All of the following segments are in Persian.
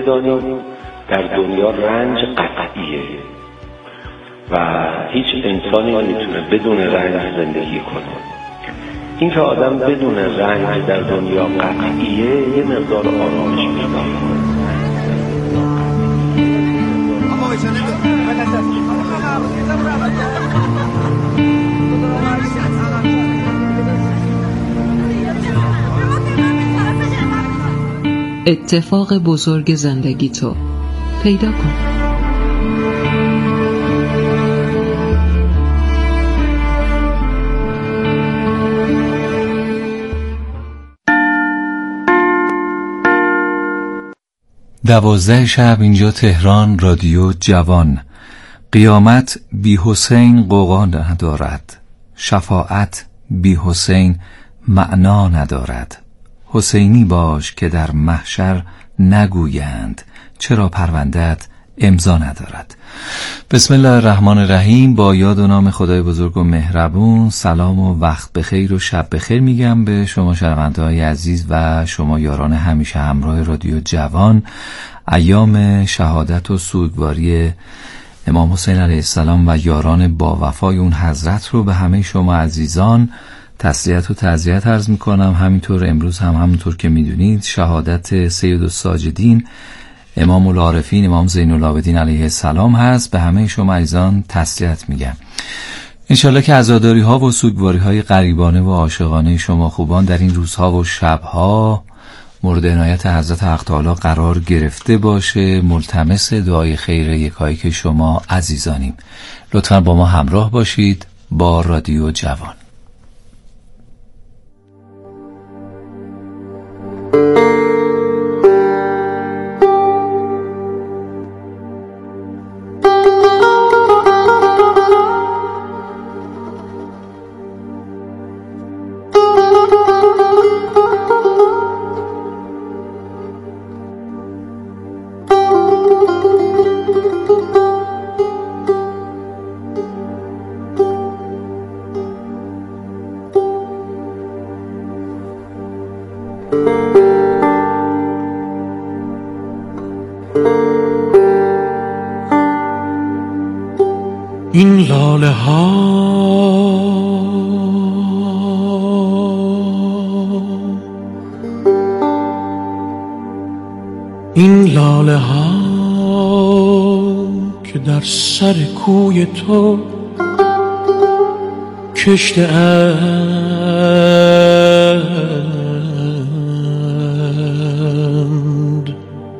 بدانیم در دنیا رنج قطعیه و هیچ انسانی نمیتونه بدون رنج زندگی کنه. این که آدم بدون رنج در دنیا قطعیه یه مقدار آرامش پیدا کنه. اتفاق بزرگ زندگی تو پیدا کن. دوازده شب اینجا تهران، رادیو جوان. قیامت بی حسین غوغا ندارد، شفاعت بی حسین معنا ندارد. حسینی باش که در محشر نگویند چرا پرونده‌ات امضا ندارد. بسم الله الرحمن الرحیم. با یاد و نام خدای بزرگ و مهربون، سلام و وقت بخیر و شب بخیر میگم به شما شنونده‌های عزیز و شما یاران همیشه همراه رادیو جوان. ایام شهادت و سوگواری امام حسین علیه السلام و یاران با وفای اون حضرت رو به همه شما عزیزان تسلیت و تعزیت عرض میکنم. همینطور امروز هم همونطور که میدونید شهادت سید الساجدین امام العارفین امام زین العابدین علیه السلام هست. به همه شما عزیزان تسلیت میگم. انشالله که عزاداری ها و سوگواری های غریبانه و عاشقانه شما خوبان در این روزها و شبها مورد عنایت حضرت حق تعالی قرار گرفته باشه. ملتمس دعای خیر یکایی که شما عزیزانیم. لطفاً با ما همراه باشید با رادیو جوان. این لاله ها این لاله ها که در سر کوی تو کشته اند،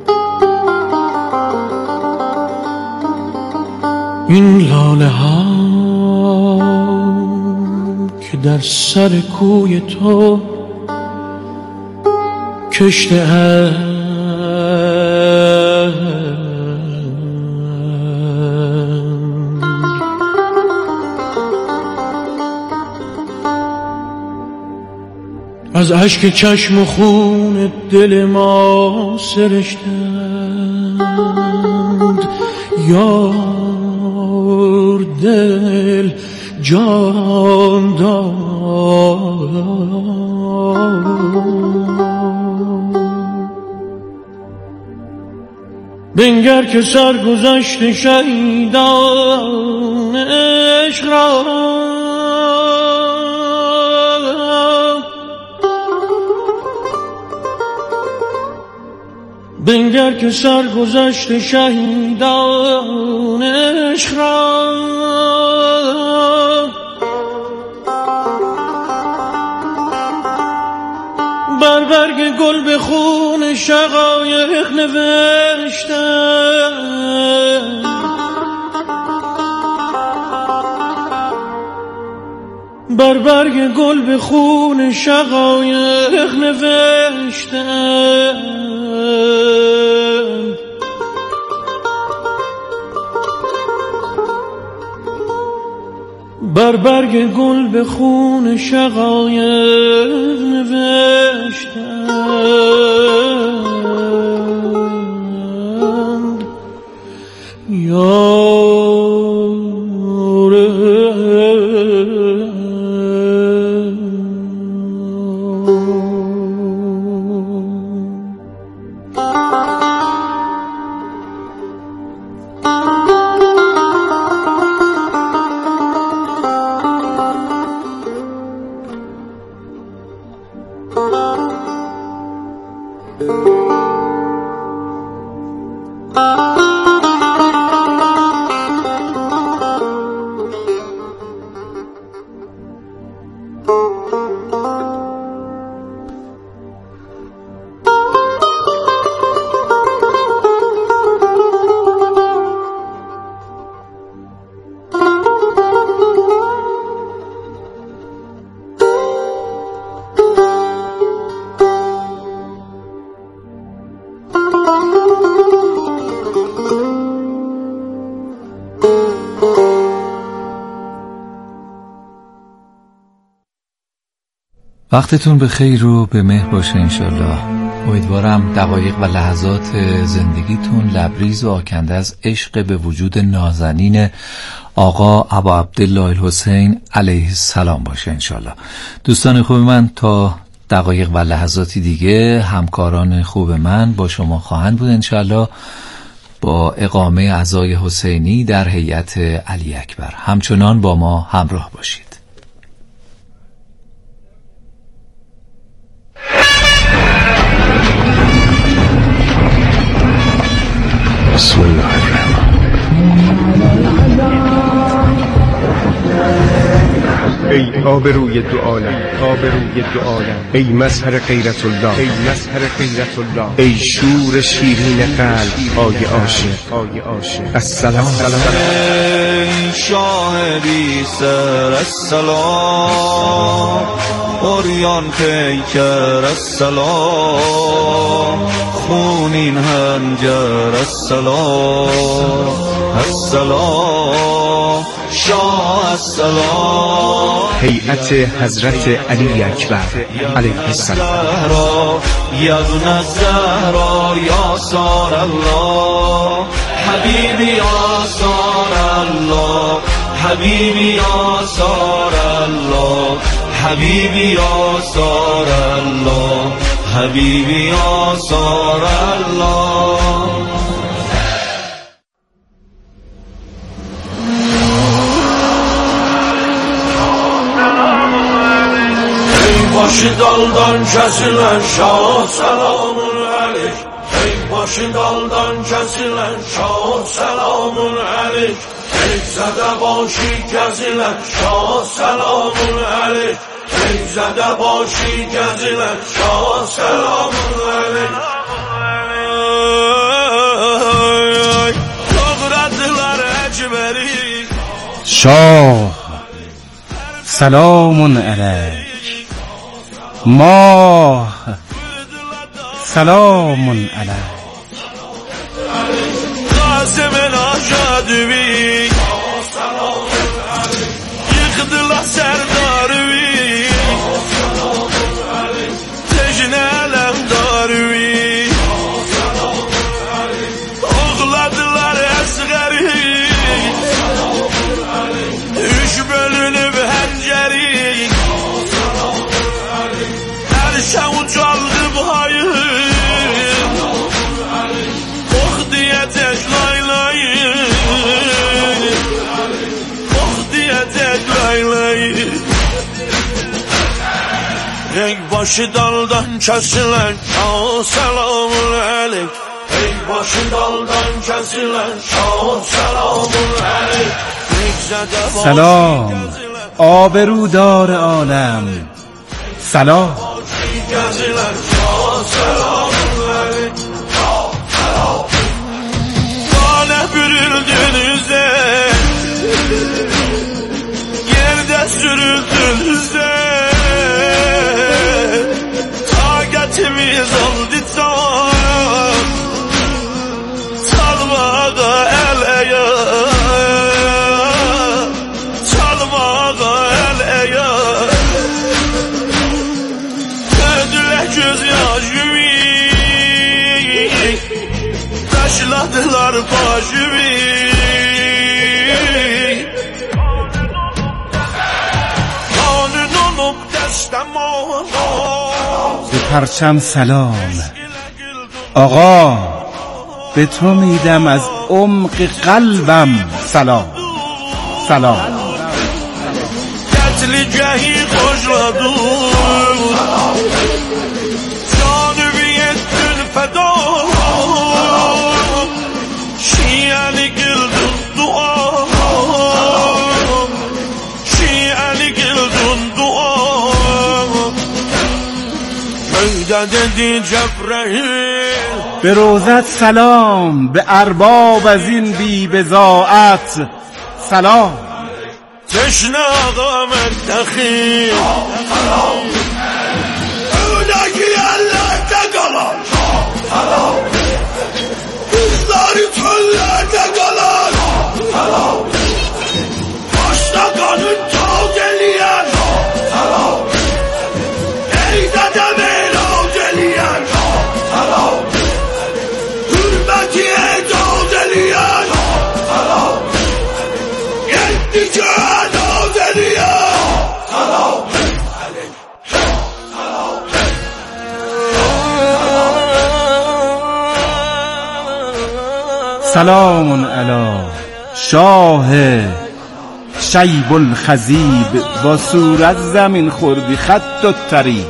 این لاله ها که در سر کوی تو کشته اند، از اشک چشم و خون دل ما سرشتند. یار دل جان داد، بنگر که سرگذشت شهیدان عشق را، بنگر که سرگذشت شهیدان عشق را. بر برگ گل به خون شقایق نوشتم، بر برگ گل به خون شقایق نوشتم. بر برگ گل به خون شقایق نوشتند. یار وقتتون به خیر و به مهر باشه انشالله. امیدوارم دقایق و لحظات زندگیتون لبریز و آکنده از عشق به وجود نازنین آقا ابا عبدالله الحسین علیه السلام باشه انشالله. دوستان خوب من، تا دقایق و لحظاتی دیگه همکاران خوب من با شما خواهند بود انشالله، با اقامه اعضای حسینی در هیئت علی اکبر. همچنان با ما همراه باشید. بسم الله الرحمن. ای آبروی دو عالم، آبروی دو عالم، ای مظهر غیرت الله، ای مظهر غیرت الله، ای شور شیرین قلب، آی عاشق، آی عاشق. السلام. ای شاه بی سر السلام، اوریان پیکر السلام، خونین هنجر السلام، السلام شاه السلام. هیئت حضرت علی اکبر علیه السلام. یا ابن الزهرا یا سار الله، حبیبی یا سار الله، حبیبی یا سار الله، حبیبی یا سار الله، حبیبی یا سار الله. başı daldan kesilen şah selamun aleyk. Ey başı daldan kesilen şah selamun aleyk. Ey zede başı kesilen şah selamun aleyk. Ey zede başı kesilen şah selamun aleyk. Doğradılar ecberi شاه سلام علیک. ماه سلام علیک. Kasım el aşadıvi yıktılar serdarvi, tecne alemdarvi, oğladılar esgari, üç bölünüp henceri, erşe uçaldı hayır, oh diyecek laylayı, oh diyecek laylayı. Ey başı daldan kesilen şah selamun aleyk. Ey başı daldan kesilen şah selamun aleyk. سلام آبرودار عالم، سلام. Kesilen şah selamun aleyk. Tane bürüldüğünüzde, yerde sürüldüğünüzde, taqətimiz oldu can, çalmağa el-əyan, çalmağa el-əyan. Ödülə göz yaşımı, taşladılar başımı. Kanun olup destem به پرچم سلام آقا، به تو میدم از عمق قلبم سلام، سلام. Qətligahi xoşladım, canı etdin fəda, şiəni qıldın dua, şiəni qıldın dua. Möydə dedi Cəbrəil به روزت سلام، به ارباب از این بی بضاعت سلام. تشنه آقا مرتخی اونکی ellerde kalan kızları çöllerde kalan başta kanın çal geliyen سلام علی شاه شیب الخضیب، با صورت زمین خوردی خط و طریق.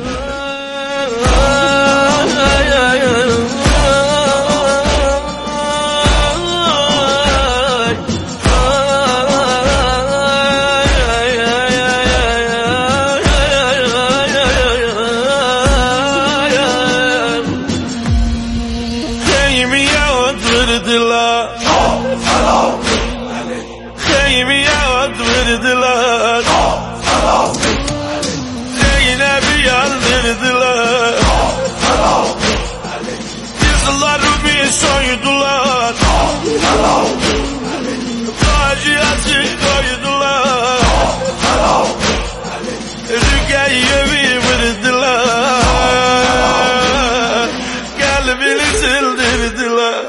Soydular, faciası koydular, rügeyi vurdular, kalbini sildirdiler,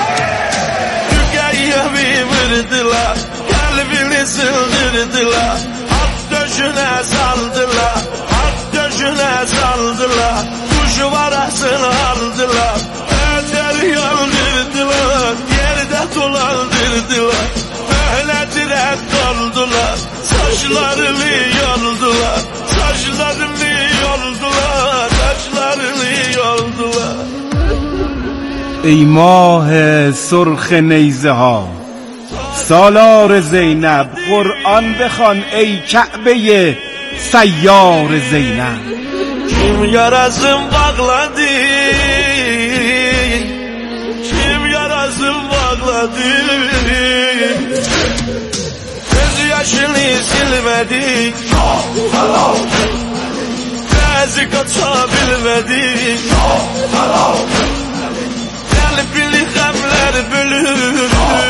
rügeyi vurdular, kalbini sildirdiler, at döşüne saldılar, at döşüne saldılar, kuş varasını aldılar. Yaldırdılar, yerde dolandırdılar, öğletine doldular, saçlarını yoldular, saçlarını yoldular, saçlarını yoldular. ای ماه سرخ نیزه ها، سالار زینب، قرآن بخوان ای کعبه سیار زینب. Kim yarasın bağladı, göz yaşını silmedik, gözü kaçabilmedik, kalbini gamler bölür,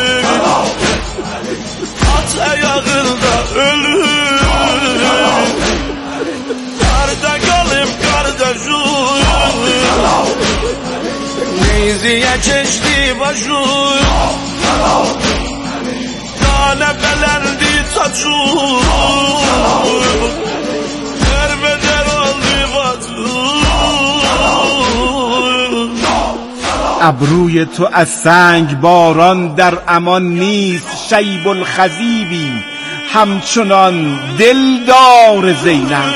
at ayağında ölür, karda kalıp kardeşim, neyziye çeşti başım, tane belerdi saçım, derbeder oldu batım. ابروی تو از سنگ باران در امان نیست، شیب الخضیبی همچنان دلدار زینب.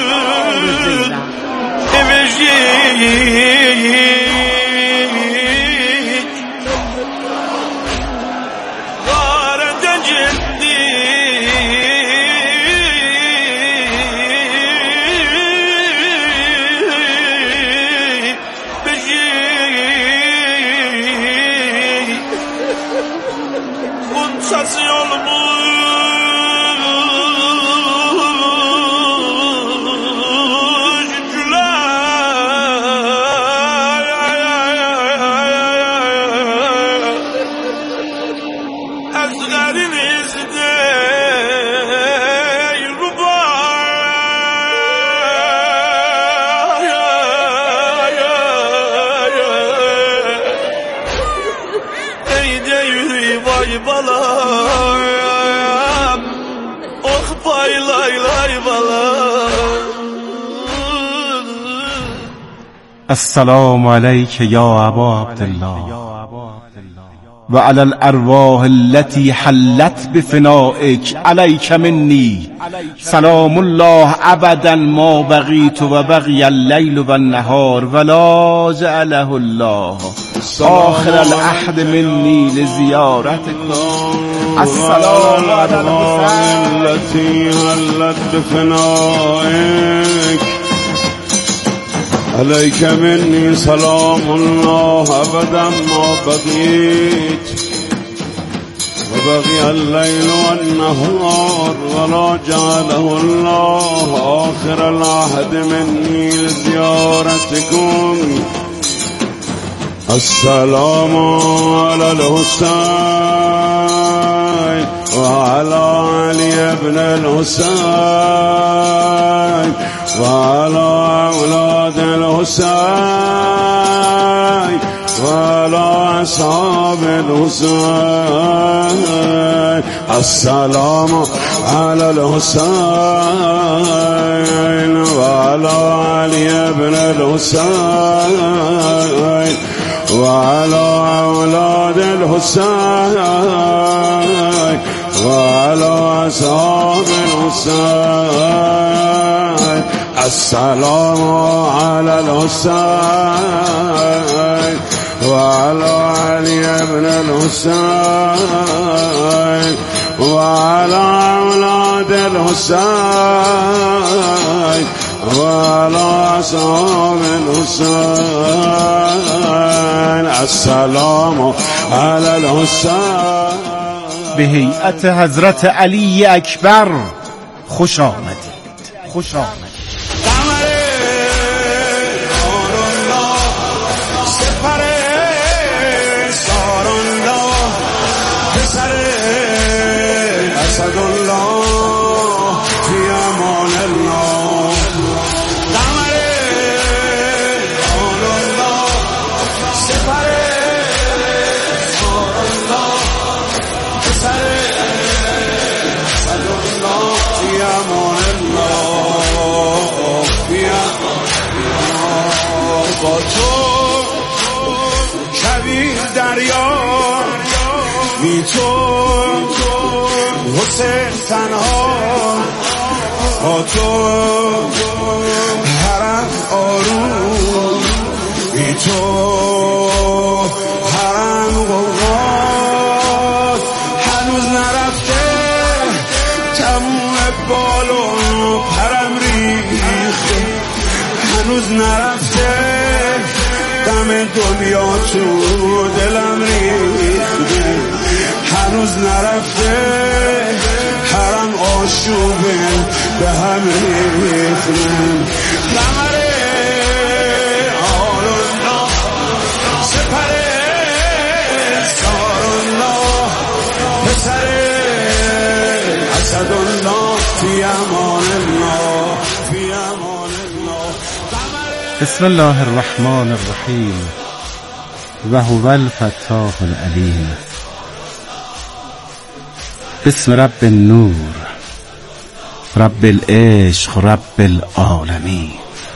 balam, oh bay lay lay balam. السلام عليك يا أبا عبد الله وعلى الأرواح التي حلت بفنائك عليك مني سلام الله أبدا ما بقيت وبقي الليل والنهار ولا جعله الله آخر العهد مني لزيارتكم. السلام على الحسين التي حلت بفنائك عليك مني سلام الله أبدا ما بقيت وبقي الليل والنهار ولا جعله الله آخر العهد مني لزيارتكم. السلام على الحسين وعلى علي بن الحسين وعلى أولاد الحسين وعلى أصحاب الحسين. السلام على الحسين وعلى علي بن الحسين وعلى أولاد أولاد الحسين وعلى أصحاب الحسين السلام على الحسين وعلى علي بن الحسين وعلى أولاد الحسين وعلى أصحاب الحسين السلام على الحسين. به هیئت حضرت علی اکبر خوش آمدید. خوش آمدید. با تو کبیر دریا بی تو حسین تنها با تو حرم آروم بی تو حرم غوغاست هنوز نرفته تموم بالون پرم ریخته هنوز نرفته دم دنیا تو دلم ریخته هنوز نرفته حرم آشوبه به هم ریخته قمره آلالله سپره سارالله پسره اسدالله فی امان الله فی امان الله. بسم الله الرحمن الرحیم و هو الفتاح العلیم. بسم رب النور رب العشق رب العالمین.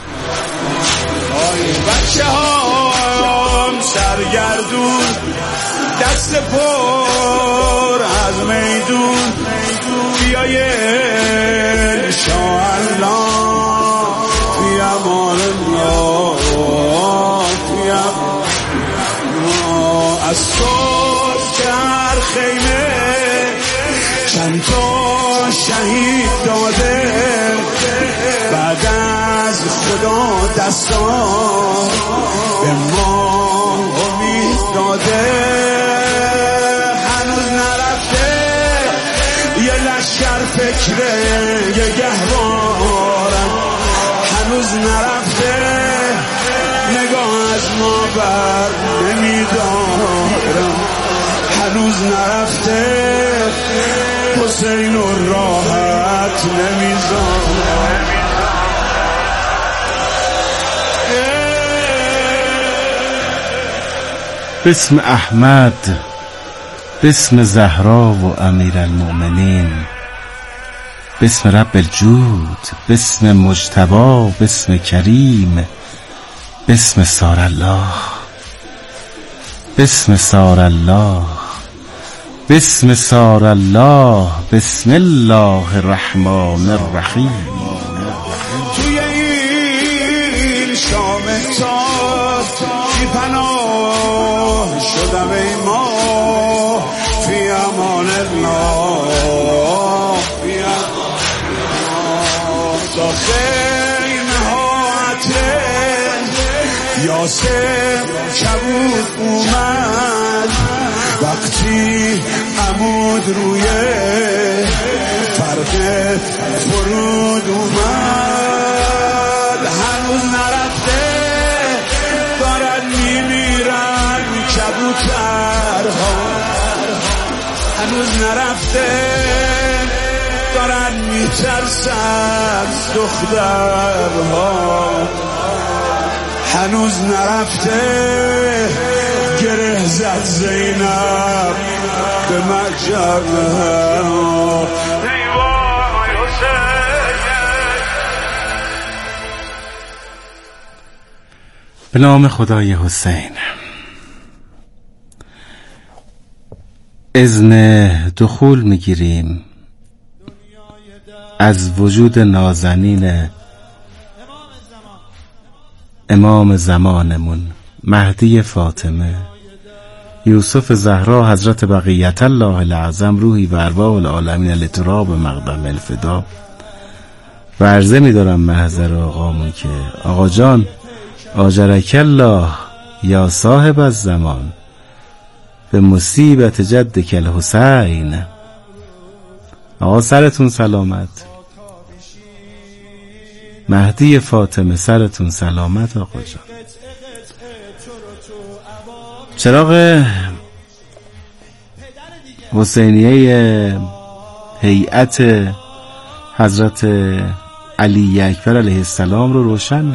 بچه هم سرگردون دست پر از میدون بیاین انشاءالله فی امان الله فی امان الله. از صبح در خیمه چند تا شهید داده بعد از خدا دستا به ما امید داده هنوز نرفته یه لشکر فکره یه گهوارم هنوز نرفته نگاه از ما بر نمیدارم هنوز نرفته حسین و راحت نمیذارم. بسم احمد بسم زهرا و امیر المؤمنین بسم رب الجود بسم مجتبی بسم کریم بسم سار الله بسم سار الله بسم سار الله بسم الله الرحمن الرحیم. توی این شام تاک بی پناه شدم ای ما فی امان الله فی امان الله. تا خیمه ها عطر یاسر کبود اومد وقتی عمود روی فرق فرود اومد هنوز نرفته دارن میمیرن کبوترها هنوز نرفته دارن میترسن دخترها هنوز نرفته گره زد زینب به مجرها. به نام خدای حسین. اذن دخول میگیریم از وجود نازنین امام زمانمون مهدی فاطمه یوسف زهرا حضرت بقیت الله العظم روحی و ارواح العالمین لتراب مقدم الفدا. و عرضه می‌دارم محضر آقامون که آقا جان آجرک الله یا صاحب الزمان به مصیبت جدک الحسین. آقا سرتون سلامت، مهدی فاطمه سرتون سلامت آقا جان. چراغ حسینیه هیئت حضرت علی اکبر علیه السلام رو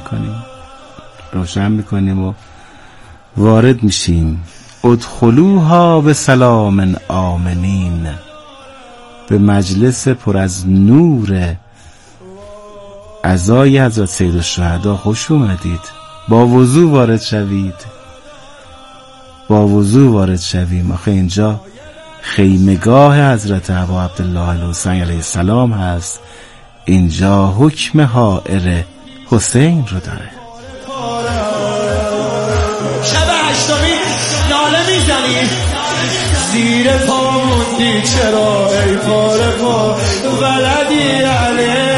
روشن میکنیم و وارد میشیم. ادخلوها به سلام آمنین، به مجلس پر از نور عزای حضرت سید الشهدا خوش اومدید. با وضو وارد شویم. آخه اینجا خیمگاه حضرت ابا عبدالله الحسین علیه السلام هست. اینجا حکم حائر حسین رو داره. شب هشتمی ناله میزنی زیر پا موندی چرا ای پاره پا ولدی علی.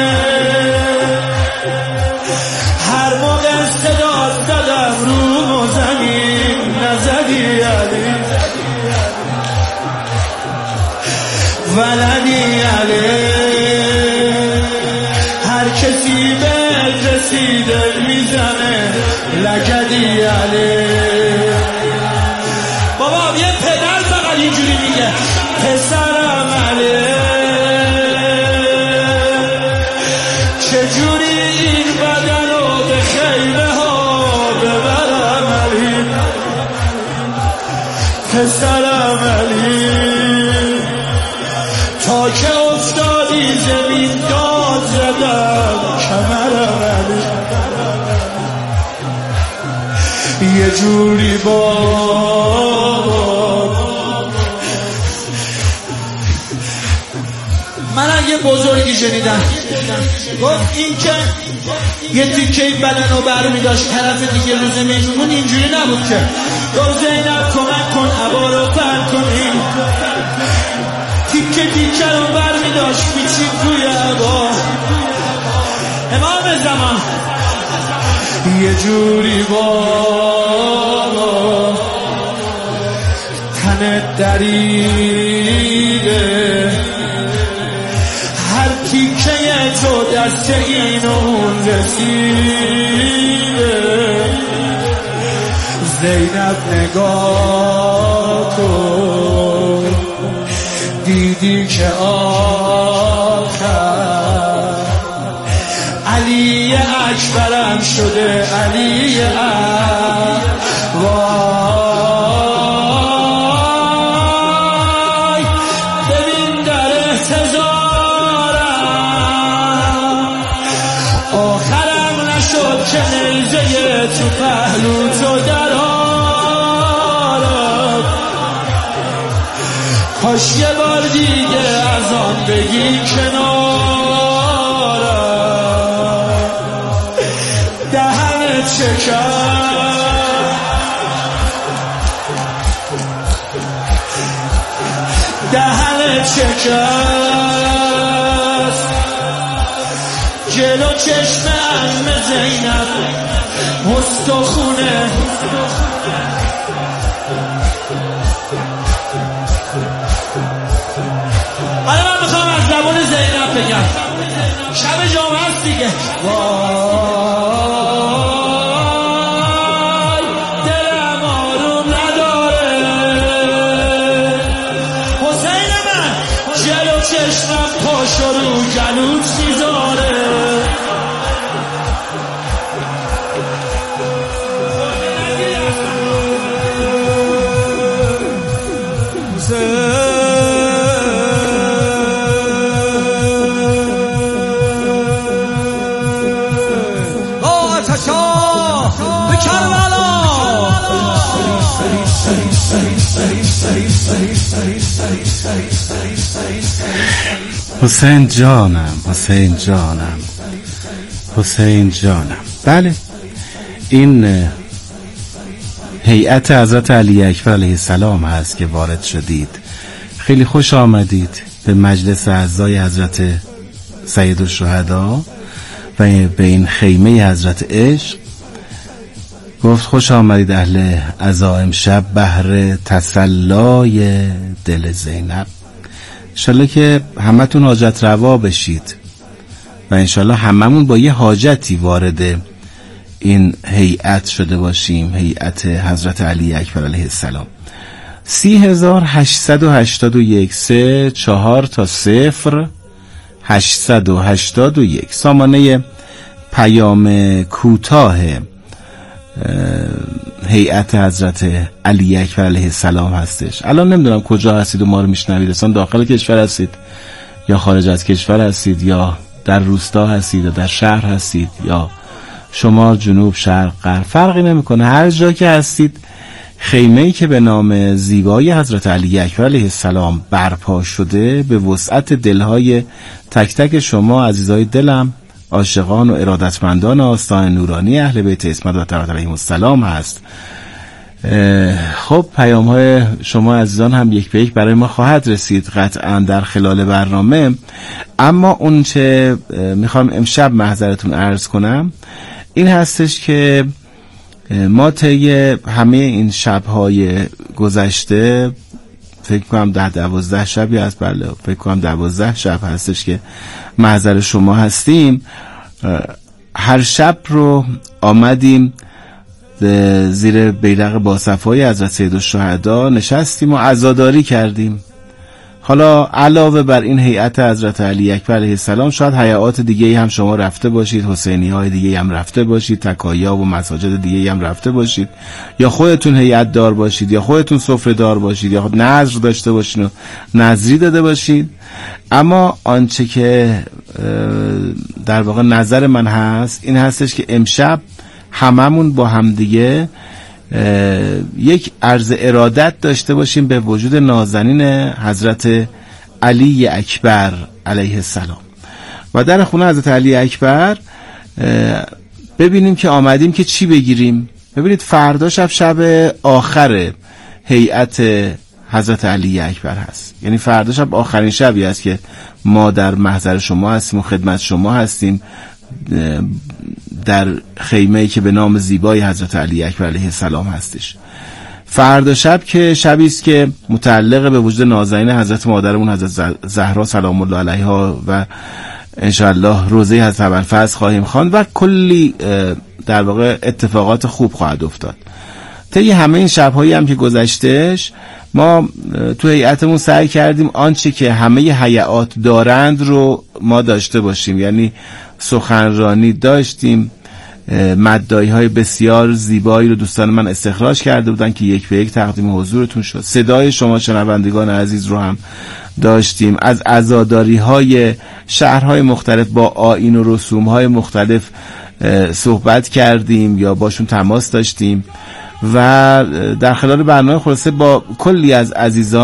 هر موقع صدا زدم رو زمین نزدی علی ولدی علی. هر کسی به رسیده میزنه لگدی علی. بابا یه پدر فقط اینجوری میگه پسرم علی. چجوری این بدن رو به خیمه ها ببرم علی پسرم علی. تا که افتادی زمین داد زدم کمرم علی. یه جوری من یه بزرگی شنیدم گفت این که یه تیکه بدن رو برمی داشت طرف دیگه رو زمین میمون اینجوری نبود که گفت زینب کمک کن عبا رو پر کنیم. تیکه رو برمی داشت پیچید توی عبا امام زمان. یه جوری تن دریده هر تیکه تو دست این و اون رسیده. زینب نگاه کن دیدی که آخر علی اکبرم شده علی اکبر. وای ببین در احتضارم آخرم نشد که نیزه تو پهلو تو درارم. کاش یه بار دیگه از آن بگی کنارم. دهنت شکست جلو چشم عم زینب مستخونه. حالا من میخوام از زبان زینب بگم شب جامعه هست دیگه. وای دلم آروم نداره حسین من جلو چشمم پاشو رو گلوت میذاره. به کربلا حسین جانم، حسین جانم، حسین جانم. بله، این هیئت حضرت علی اکبر علیه السلام هست که وارد شدید. خیلی خوش آمدید به مجلس اعضای حضرت سید الشهدا و به این خیمه حضرت عشق. گفت خوش آمدید اهل عزائم شب بهر تسلای دل زینب. انشالله که همتون حاجت روا بشید و انشالله هممون با یه حاجتی وارد این هیئت شده باشیم، هیئت حضرت علی اکبر علیه السلام. 30881 34 تا 0 881 سامانه پیام کوتاه هیئت حضرت علی اکبر علیه السلام هستش. الان نمیدونم کجا هستید و ما رو میشنوید، اصلا داخل کشور هستید یا خارج از کشور هستید یا در روستا هستید یا در شهر هستید یا شمال، جنوب، شرق، غرب، فرقی نمیکنه. هر جا که هستید خیمه‌ای که به نام زیبای حضرت علی اکبر علیه السلام برپا شده به وسعت دلهای تک تک شما عزیزای دلم، عاشقان و ارادتمندان آستان نورانی اهل بیت اسمت و طهارت علیهم السلام هست. خب پیام های شما عزیزان هم یک به یک برای ما خواهد رسید قطعا در خلال برنامه. اما اون چه میخوام امشب محضرتون عرض کنم این هستش که ما طی همه این شب‌های گذشته فکر کنم 10-12 شبی هست، بله فکر کنم 12 شب هستش که محضر شما هستیم. هر شب رو آمدیم زیر بیرق باصفای حضرت سید الشهدا نشستیم و عزاداری کردیم. حالا علاوه بر این هیئت حضرت علی اکبر علیه السلام شاید هیئات دیگه هم شما رفته باشید، حسینی های دیگه هم رفته باشید، تکایا و مساجد دیگه هم رفته باشید، یا خودتون هیئت دار باشید یا خودتون سفره دار باشید یا نذر داشته باشید و نذری داده باشید. اما آنچه که در واقع نظر من هست این هستش که امشب هممون با همدیگه یک عرض ارادت داشته باشیم به وجود نازنین حضرت علی اکبر علیه السلام و در خونه حضرت علی اکبر ببینیم که آمدیم که چی بگیریم. ببینید فردا شب آخر هیئت حضرت علی اکبر هست، یعنی فردا شب آخرین شبی است که ما در محضر شما هستیم و خدمت شما هستیم در خیمه‌ای که به نام زیبای حضرت علی اکبر علیه السلام هستش. فردا شب که شبی است که متعلق به وجود نازنین حضرت مادرمون حضرت زهرا سلام الله علیها و انشاءالله روزه حضرت ابوالفضل خواهیم خواند و کلی در واقع اتفاقات خوب خواهد افتاد. طی همه این شب‌هایی هم که گذشتهش ما تو هیئتمون سعی کردیم آنچه که همه هیئات دارند رو ما داشته باشیم، یعنی سخنرانی داشتیم، مدعی های بسیار زیبایی رو دوستان من استخراج کرده بودن که یک به یک تقدیم حضورتون شد. صدای شما شنوندگان عزیز رو هم داشتیم. از عزاداری های شهرهای مختلف با آیین و رسوم های مختلف صحبت کردیم یا باشون تماس داشتیم و در خلال برنامه خلاصه با کلی از عزیزان